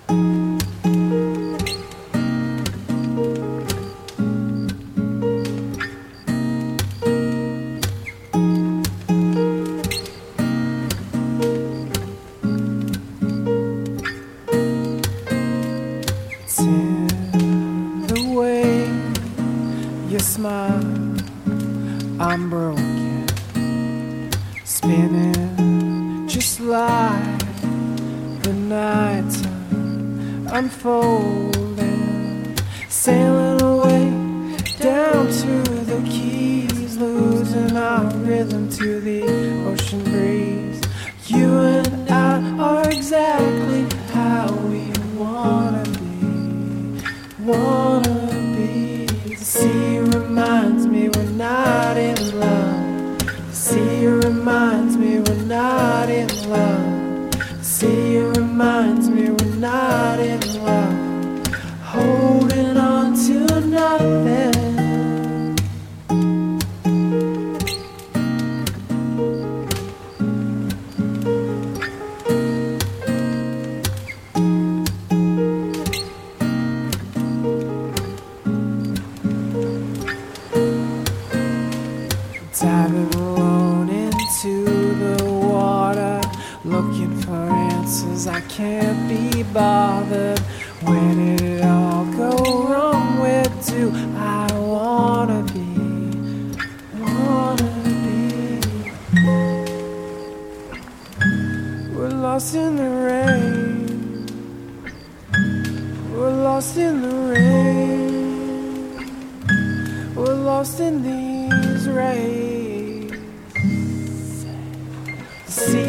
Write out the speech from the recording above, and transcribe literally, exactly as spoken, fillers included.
It's in the way you smile. I'm broken, spinning just like the nighttime unfolding, sailing away down to the keys, losing our rhythm to the ocean breeze. You and I are exactly how we wanna be, wanna be. The sea reminds me we're not in love. The sea reminds me we're not in love. The sea reminds me we're not in love. Holding on to nothing. Diving alone into the water, looking for answers. I can't be bothered. Where did it all go wrong? Where do I wanna be? Wanna be? We're lost in the rain. We're lost in the rain. We're lost in these rays. See